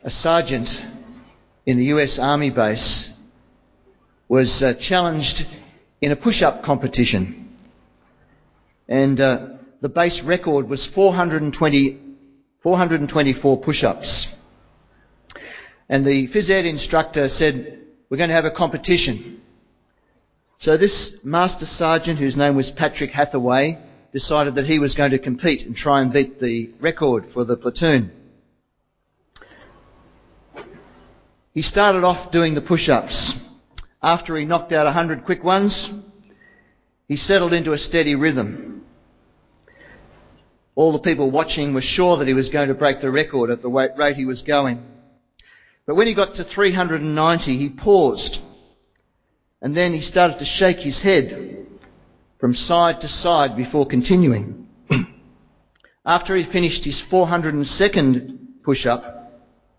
a sergeant in the US Army base was challenged in a push-up competition. And the base record was 424 push-ups. And the phys ed instructor said, we're going to have a competition. So this Master Sergeant, whose name was Patrick Hathaway, decided that he was going to compete and try and beat the record for the platoon. He started off doing the push-ups. After he knocked out 100 quick ones, he settled into a steady rhythm. All the people watching were sure that he was going to break the record at the rate he was going. But when he got to 390, he paused. And then he started to shake his head from side to side before continuing. After he finished his 402nd push-up,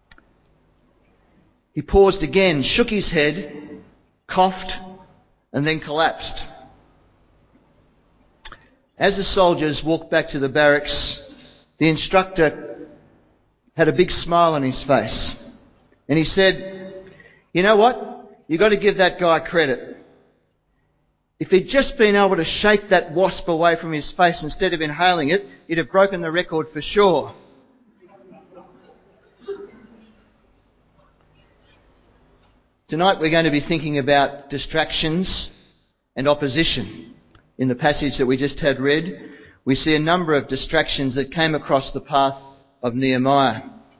he paused again, shook his head, coughed, and then collapsed. As the soldiers walked back to the barracks, the instructor had a big smile on his face. And he said, you know what? You've got to give that guy credit. If he'd just been able to shake that wasp away from his face instead of inhaling it, he'd have broken the record for sure. Tonight we're going to be thinking about distractions and opposition. In the passage that we just had read, we see a number of distractions that came across the path of Nehemiah.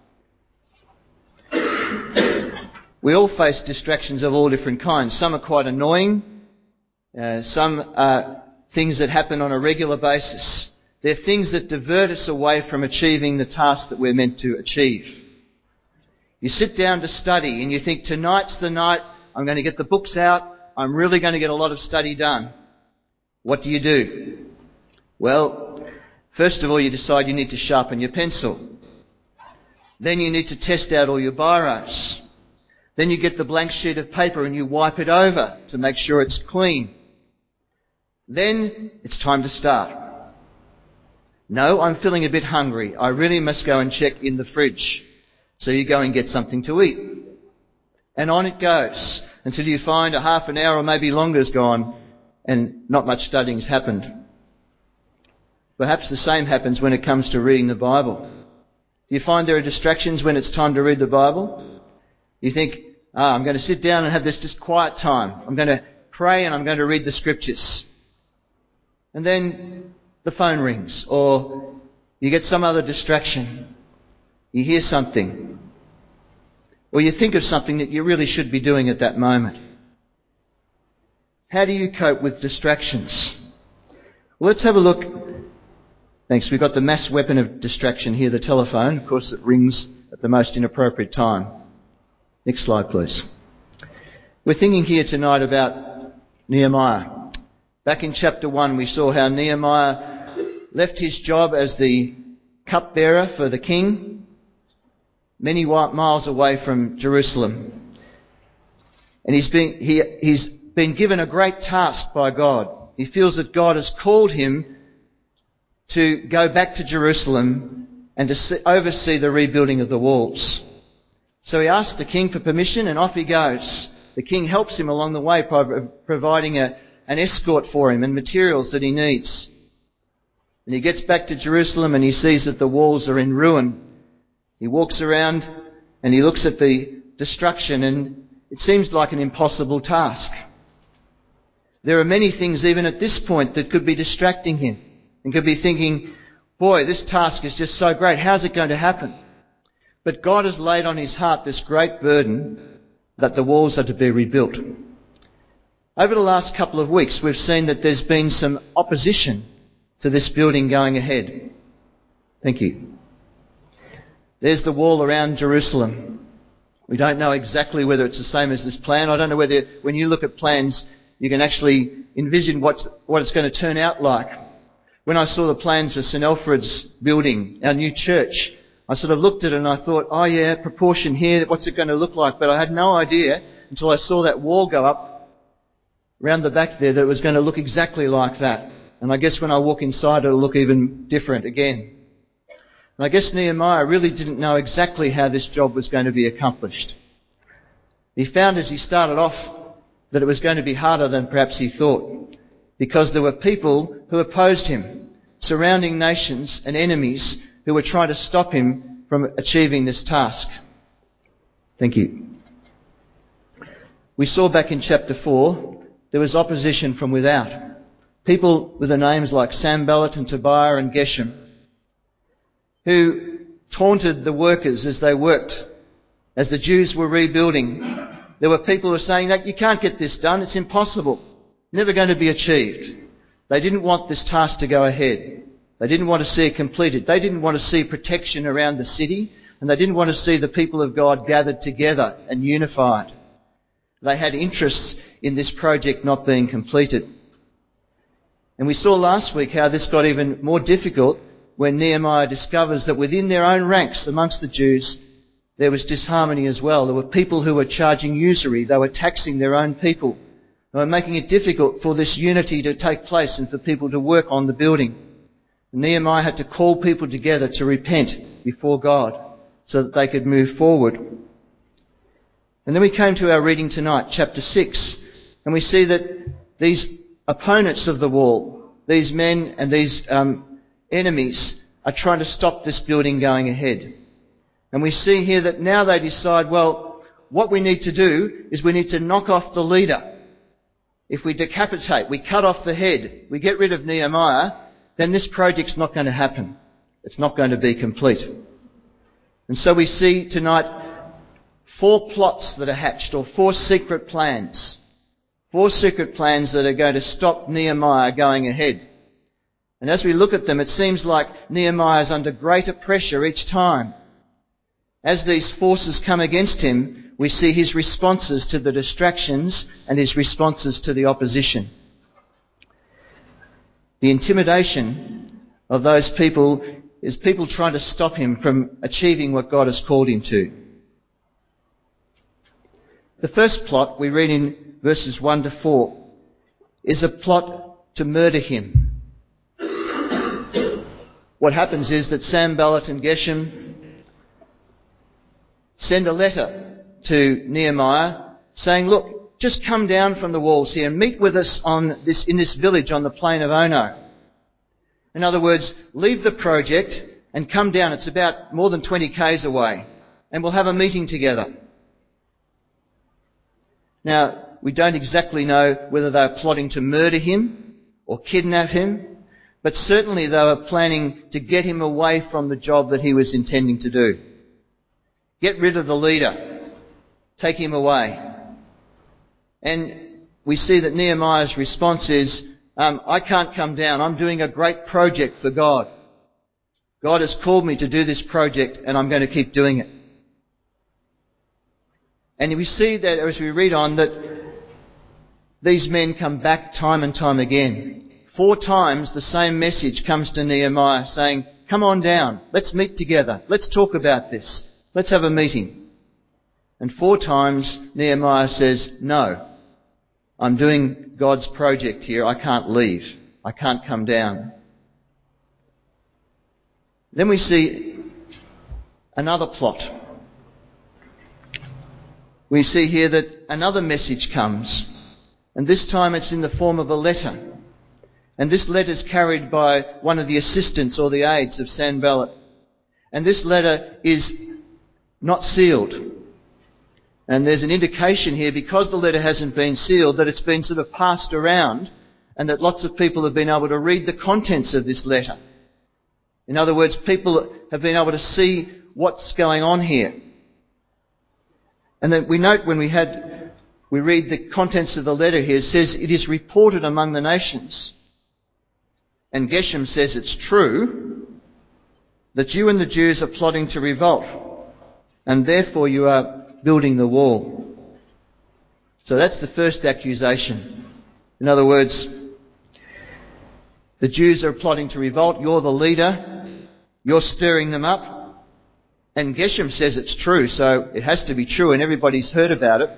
We all face distractions of all different kinds. Some are quite annoying. Some are things that happen on a regular basis. They're things that divert us away from achieving the task that we're meant to achieve. You sit down to study and you think, tonight's the night, I'm going to get the books out, I'm really going to get a lot of study done. What do? Well, first of all, you decide you need to sharpen your pencil. Then you need to test out all your biros. Then you get the blank sheet of paper and you wipe it over to make sure it's clean. Then it's time to start. No, I'm feeling a bit hungry. I really must go and check in the fridge. So you go and get something to eat. And on it goes until you find a half an hour or maybe longer has gone and not much studying's happened. Perhaps the same happens when it comes to reading the Bible. Do you find there are distractions when it's time to read the Bible? You think, I'm going to sit down and have this just quiet time. I'm going to pray and I'm going to read the scriptures. And then the phone rings or you get some other distraction. You hear something. Or you think of something that you really should be doing at that moment. How do you cope with distractions? Well, let's have a look. Thanks. We've got the mass weapon of distraction here, the telephone. Of course, it rings at the most inappropriate time. Next slide, please. We're thinking here tonight about Nehemiah. Back in chapter 1, we saw how Nehemiah left his job as the cupbearer for the king, many miles away from Jerusalem. And he's been given a great task by God. He feels that God has called him to go back to Jerusalem and to oversee the rebuilding of the walls. So he asks the king for permission and off he goes. The king helps him along the way, providing an escort for him and materials that he needs. And he gets back to Jerusalem and he sees that the walls are in ruin. He walks around and he looks at the destruction and it seems like an impossible task. There are many things even at this point that could be distracting him and could be thinking, boy, this task is just so great. How's it going to happen? But God has laid on his heart this great burden that the walls are to be rebuilt. Over the last couple of weeks, we've seen that there's been some opposition to this building going ahead. Thank you. There's the wall around Jerusalem. We don't know exactly whether it's the same as this plan. I don't know whether when you look at plans, you can actually envision what it's going to turn out like. When I saw the plans for St Alfred's building, our new church, I sort of looked at it and I thought, oh yeah, proportion here, what's it going to look like? But I had no idea until I saw that wall go up around the back there that it was going to look exactly like that. And I guess when I walk inside, it'll look even different again. And I guess Nehemiah really didn't know exactly how this job was going to be accomplished. He found as he started off that it was going to be harder than perhaps he thought, because there were people who opposed him, surrounding nations and enemies who were trying to stop him from achieving this task. Thank you. We saw back in chapter 4, there was opposition from without. People with the names like Sanballat and Tobiah and Geshem, who taunted the workers as they worked, as the Jews were rebuilding. There were people who were saying that you can't get this done, it's impossible, never going to be achieved. They didn't want this task to go ahead. They didn't want to see it completed. They didn't want to see protection around the city, and they didn't want to see the people of God gathered together and unified. They had interests in this project not being completed. And we saw last week how this got even more difficult when Nehemiah discovers that within their own ranks amongst the Jews, there was disharmony as well. There were people who were charging usury. They were taxing their own people. They were making it difficult for this unity to take place and for people to work on the building. And Nehemiah had to call people together to repent before God so that they could move forward. And then we came to our reading tonight, chapter 6, and we see that these opponents of the wall, these men and these enemies, are trying to stop this building going ahead. And we see here that now they decide, well, what we need to do is we need to knock off the leader. If we decapitate, we cut off the head, we get rid of Nehemiah, then this project's not going to happen. It's not going to be complete. And so we see tonight 4 plots that are hatched, or 4 secret plans. 4 secret plans that are going to stop Nehemiah going ahead. And as we look at them, it seems like Nehemiah is under greater pressure each time. As these forces come against him, we see his responses to the distractions and his responses to the opposition. The intimidation of those people is people trying to stop him from achieving what God has called him to. The first plot we read in verses 1 to 4 is a plot to murder him. What happens is that Sanballat and Geshem send a letter to Nehemiah saying, look, just come down from the walls here and meet with us in this village on the plain of Ono. In other words, leave the project and come down. It's about more than 20 k's away, and we'll have a meeting together. Now, we don't exactly know whether they were plotting to murder him or kidnap him, but certainly they were planning to get him away from the job that he was intending to do. Get rid of the leader. Take him away. And we see that Nehemiah's response is, I can't come down. I'm doing a great project for God. God has called me to do this project, and I'm going to keep doing it. And we see that as we read on that these men come back time and time again. 4 times the same message comes to Nehemiah saying, come on down, let's meet together, let's talk about this, let's have a meeting. And 4 times Nehemiah says, no, I'm doing God's project here, I can't leave, I can't come down. Then we see another plot. We see here that another message comes, and this time it's in the form of a letter. And this letter is carried by one of the assistants or the aides of Sanballat. And this letter is not sealed. And there's an indication here, because the letter hasn't been sealed, that it's been sort of passed around and that lots of people have been able to read the contents of this letter. In other words, people have been able to see what's going on here. And then we note when we read the contents of the letter here, it says, it is reported among the nations. And Geshem says it's true that you and the Jews are plotting to revolt, and therefore you are building the wall. So that's the first accusation. In other words, the Jews are plotting to revolt, you're the leader, you're stirring them up. And Geshem says it's true, so it has to be true, and everybody's heard about it.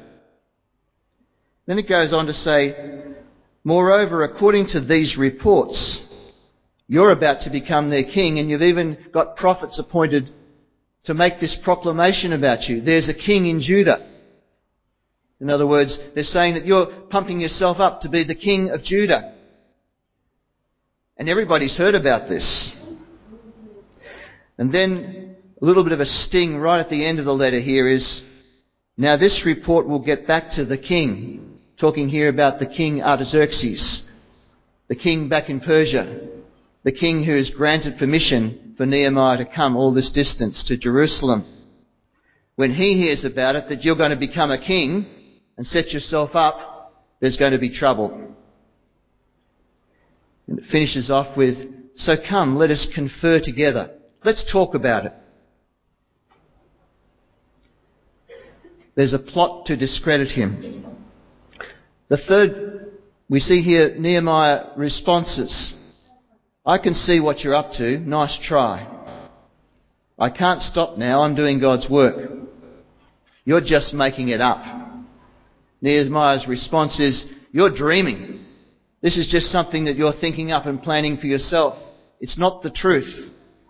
Then it goes on to say, moreover, according to these reports, You're about to become their king, and you've even got prophets appointed to make this proclamation about you. There's a king in Judah. In other words, they're saying that you're pumping yourself up to be the king of Judah. And everybody's heard about this. And then a little bit of a sting right at the end of the letter here is, now this report will get back to the king. Talking here about the king Artaxerxes, the king back in Persia, the king who has granted permission for Nehemiah to come all this distance to Jerusalem. When he hears about it, that you're going to become a king and set yourself up, there's going to be trouble. And it finishes off with, so come, let us confer together. Let's talk about it. There's a plot to discredit him. The third, we see here Nehemiah responses. I can see what you're up to. Nice try. I can't stop now. I'm doing God's work. You're just making it up. Nehemiah's response is, you're dreaming. This is just something that you're thinking up and planning for yourself. It's not the truth.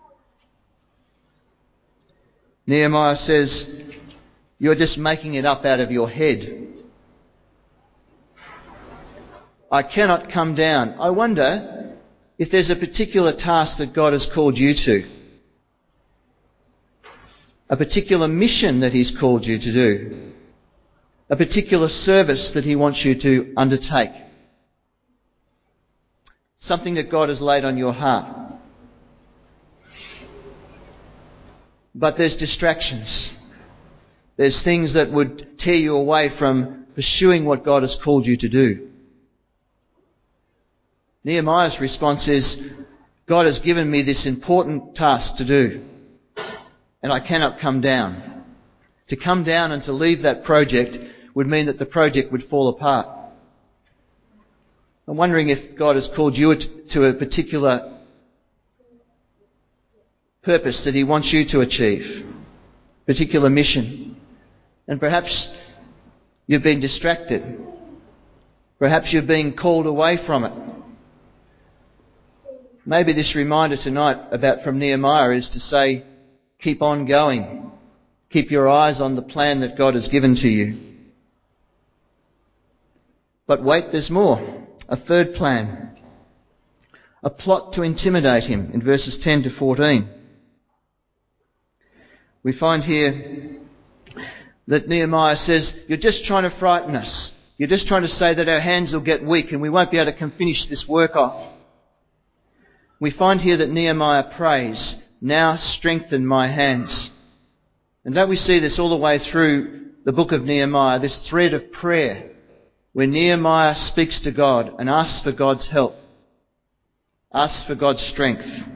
Nehemiah says, you're just making it up out of your head. I cannot come down. I wonder if there's a particular task that God has called you to. A particular mission that He's called you to do. A particular service that He wants you to undertake. Something that God has laid on your heart. But there's distractions. There's things that would tear you away from pursuing what God has called you to do. Nehemiah's response is, God has given me this important task to do, and I cannot come down. To come down and to leave that project would mean that the project would fall apart. I'm wondering if God has called you to a particular purpose that He wants you to achieve, particular mission. And perhaps you've been distracted. Perhaps you're being called away from it. Maybe this reminder tonight from Nehemiah is to say, keep on going. Keep your eyes on the plan that God has given to you. But wait, there's more. A third plan. A plot to intimidate him in verses 10 to 14. We find here that Nehemiah says, you're just trying to frighten us. You're just trying to say that our hands will get weak and we won't be able to finish this work off. We find here that Nehemiah prays, now strengthen my hands. And don't we see this all the way through the book of Nehemiah, this thread of prayer, where Nehemiah speaks to God and asks for God's help, asks for God's strength.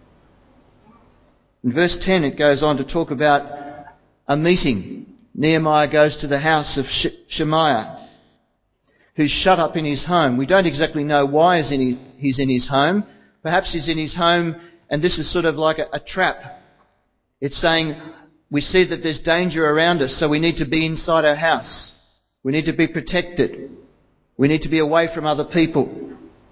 In verse 10 it goes on to talk about a meeting. Nehemiah goes to the house of Shemaiah, who's shut up in his home. We don't exactly know why he's in his home. Perhaps he's in his home and this is sort of like a trap. It's saying, we see that there's danger around us, so we need to be inside our house. We need to be protected. We need to be away from other people.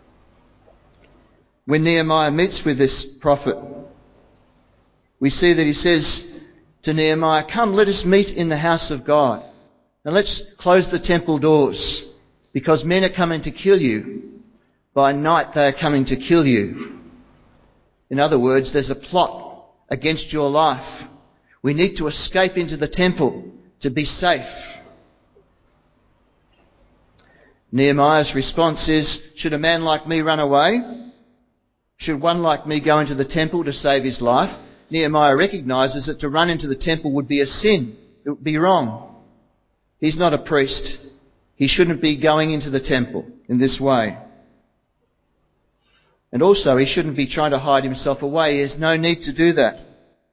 When Nehemiah meets with this prophet, we see that he says to Nehemiah, come, let us meet in the house of God. And let's close the temple doors, because men are coming to kill you. By night they are coming to kill you. In other words, there's a plot against your life. We need to escape into the temple to be safe. Nehemiah's response is, should a man like me run away? Should one like me go into the temple to save his life? Nehemiah recognises that to run into the temple would be a sin. It would be wrong. He's not a priest. He shouldn't be going into the temple in this way. And also, he shouldn't be trying to hide himself away. He has no need to do that.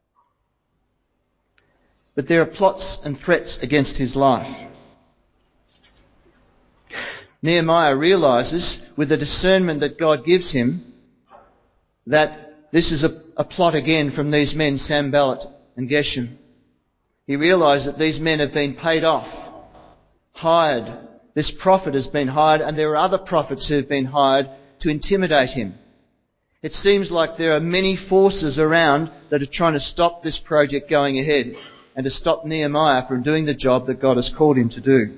But there are plots and threats against his life. Nehemiah realises, with the discernment that God gives him, that this is a plot again from these men, Sanballat and Geshem. He realised that these men have been paid off, hired. This prophet has been hired, and there are other prophets who have been hired to intimidate him. It seems like there are many forces around that are trying to stop this project going ahead and to stop Nehemiah from doing the job that God has called him to do.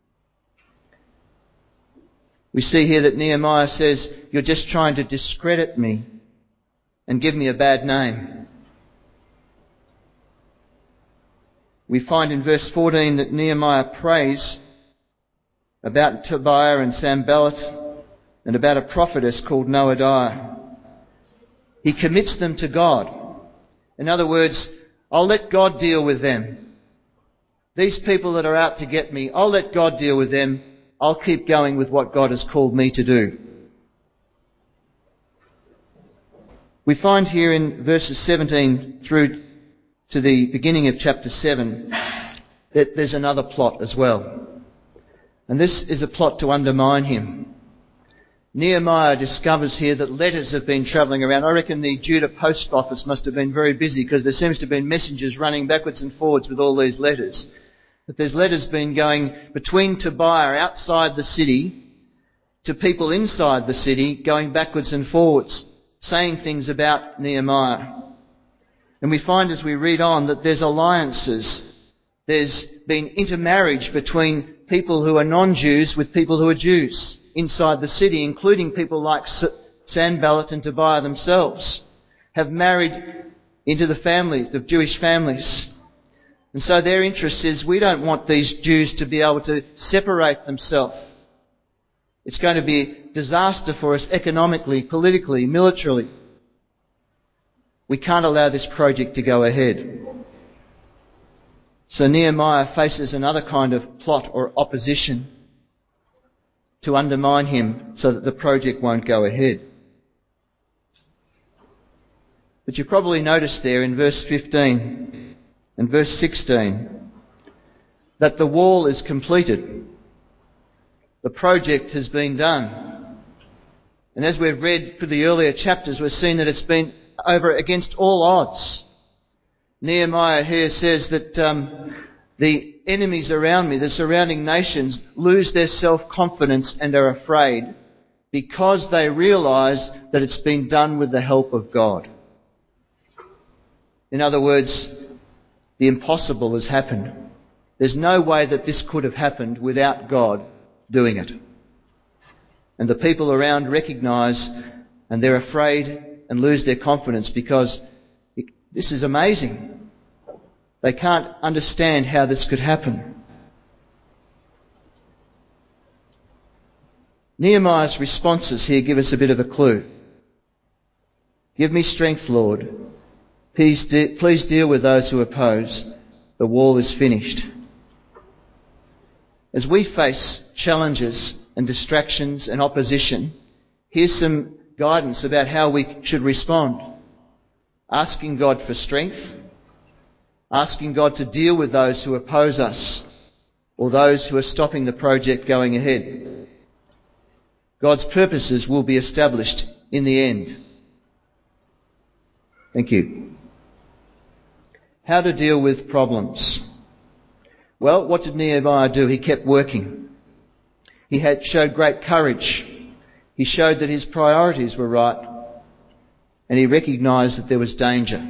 We see here that Nehemiah says, "You're just trying to discredit me and give me a bad name." We find in verse 14 that Nehemiah prays about Tobiah and Sanballat and about a prophetess called Noadiah. He commits them to God. In other words, I'll let God deal with them. These people that are out to get me, I'll let God deal with them. I'll keep going with what God has called me to do. We find here in verses 17 through to the beginning of chapter 7 that there's another plot as well. And this is a plot to undermine him. Nehemiah discovers here that letters have been travelling around. I reckon the Judah post office must have been very busy, because there seems to have been messengers running backwards and forwards with all these letters. But there's letters been going between Tobiah outside the city to people inside the city, going backwards and forwards, saying things about Nehemiah. And we find as we read on that there's alliances. There's been intermarriage between people who are non-Jews with people who are Jews inside the city, including people like Sanballat and Tobiah themselves, have married into the families, the Jewish families. And so their interest is, we don't want these Jews to be able to separate themselves. It's going to be a disaster for us economically, politically, militarily. We can't allow this project to go ahead. So Nehemiah faces another kind of plot or opposition to undermine him so that the project won't go ahead. But you probably noticed there in verse 15 and verse 16 that the wall is completed. The project has been done. And as we've read through the earlier chapters, we've seen that it's been over against all odds. Nehemiah here says that the enemies around me, the surrounding nations, lose their self-confidence and are afraid because they realise that it's been done with the help of God. In other words, the impossible has happened. There's no way that this could have happened without God doing it. And the people around recognise, and they're afraid and lose their confidence because this is amazing. They can't understand how this could happen. Nehemiah's responses here give us a bit of a clue. Give me strength, Lord. Please deal with those who oppose. The wall is finished. As we face challenges and distractions and opposition, here's some guidance about how we should respond. Asking God for strength, asking God to deal with those who oppose us or those who are stopping the project going ahead. God's purposes will be established in the end. Thank you. How to deal with problems. Well, what did Nehemiah do? He kept working. He showed great courage. He showed that his priorities were right. And he recognised that there was danger.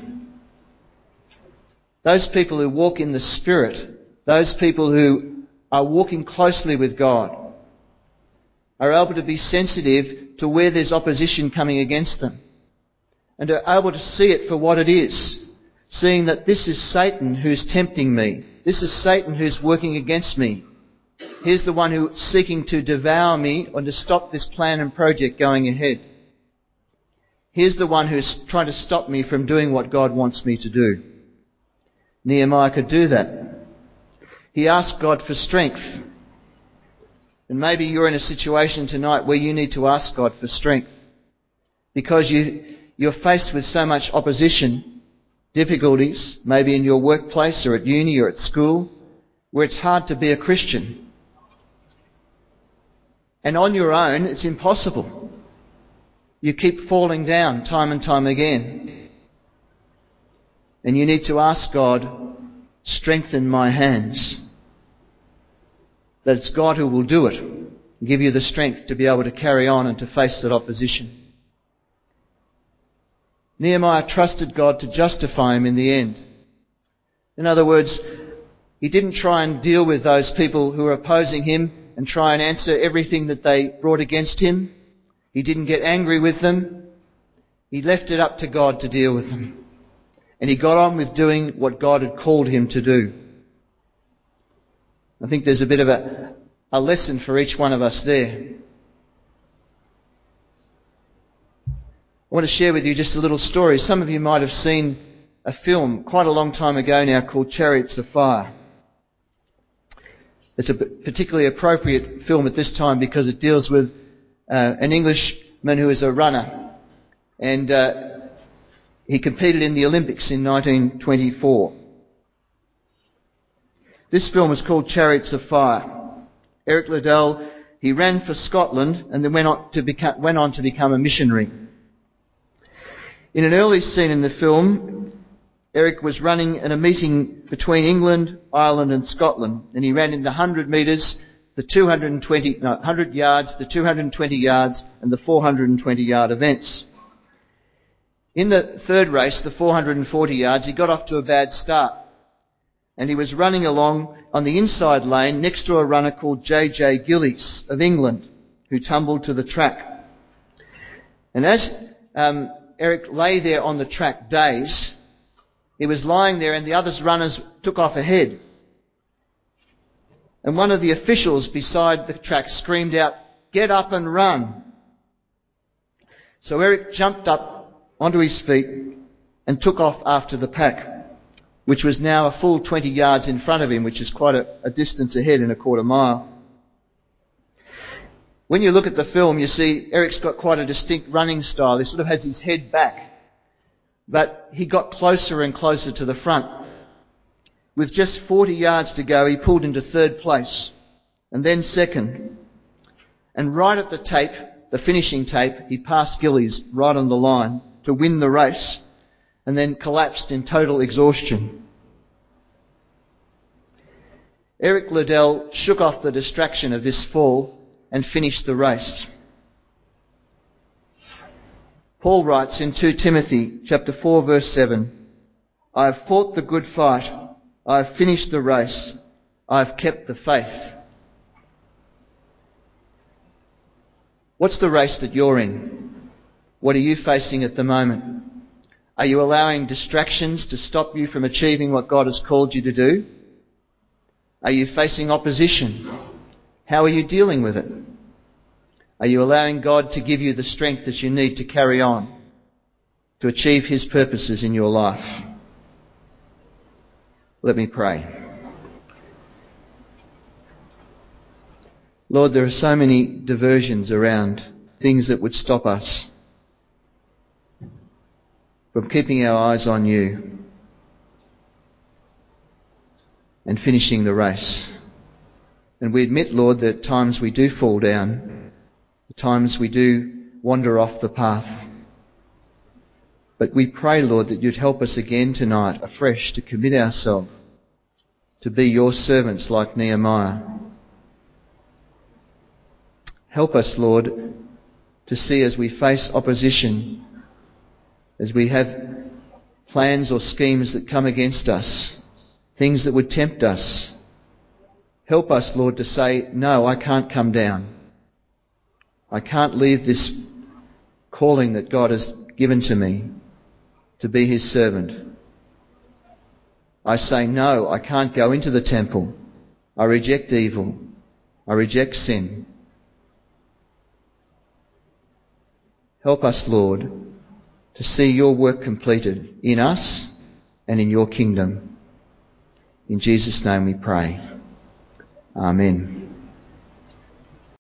Those people who walk in the Spirit, those people who are walking closely with God, are able to be sensitive to where there's opposition coming against them, and are able to see it for what it is, seeing that this is Satan who's tempting me. This is Satan who's working against me. Here's the one who's seeking to devour me or to stop this plan and project going ahead. Here's the one who's trying to stop me from doing what God wants me to do. Nehemiah could do that. He asked God for strength. And maybe you're in a situation tonight where you need to ask God for strength because you're faced with so much opposition, difficulties, maybe in your workplace or at uni or at school, where it's hard to be a Christian. And on your own, it's impossible. You keep falling down time and time again. And you need to ask God, strengthen my hands. That it's God who will do it and give you the strength to be able to carry on and to face that opposition. Nehemiah trusted God to justify him in the end. In other words, he didn't try and deal with those people who were opposing him and try and answer everything that they brought against him. He didn't get angry with them. He left it up to God to deal with them. And he got on with doing what God had called him to do. I think there's a bit of a lesson for each one of us there. I want to share with you just a little story. Some of you might have seen a film quite a long time ago now called Chariots of Fire. It's a particularly appropriate film at this time because it deals with an Englishman who is a runner. And he competed in the Olympics in 1924. This film is called Chariots of Fire. Eric Liddell, he ran for Scotland and then went on to become a missionary. In an early scene in the film, Eric was running in a meeting between England, Ireland and Scotland, and he ran in the 100 metres, the 100 yards, the 220 yards and the 420 yard events. In the third race, the 440 yards, he got off to a bad start. And he was running along on the inside lane next to a runner called J.J. Gillies of England, who tumbled to the track. And as Eric lay there on the track dazed, he was lying there and the other runners took off ahead. And one of the officials beside the track screamed out, "Get up and run." So Eric jumped up onto his feet and took off after the pack, which was now a full 20 yards in front of him, which is quite a distance ahead in a quarter mile. When you look at the film, you see Eric's got quite a distinct running style. He sort of has his head back. But he got closer and closer to the front. With just 40 yards to go, he pulled into third place and then second. And right at the tape, the finishing tape, he passed Gillies right on the line to win the race, and then collapsed in total exhaustion. Eric Liddell shook off the distraction of this fall and finished the race. Paul writes in 2 Timothy chapter 4 verse 7, "I have fought the good fight, I have finished the race, I have kept the faith." What's the race that you're in? What are you facing at the moment? Are you allowing distractions to stop you from achieving what God has called you to do? Are you facing opposition? How are you dealing with it? Are you allowing God to give you the strength that you need to carry on, to achieve His purposes in your life? Let me pray. Lord, there are so many diversions around, things that would stop us from keeping our eyes on you and finishing the race. And we admit, Lord, that at times we do fall down, at times we do wander off the path. But we pray, Lord, that you'd help us again tonight, afresh, to commit ourselves to be your servants like Nehemiah. Help us, Lord, to see as we face opposition, as we have plans or schemes that come against us, things that would tempt us. Help us, Lord, to say, no, I can't come down. I can't leave this calling that God has given to me to be His servant. I say, no, I can't go into the temple. I reject evil. I reject sin. Help us, Lord, to see your work completed in us and in your kingdom. In Jesus' name we pray. Amen.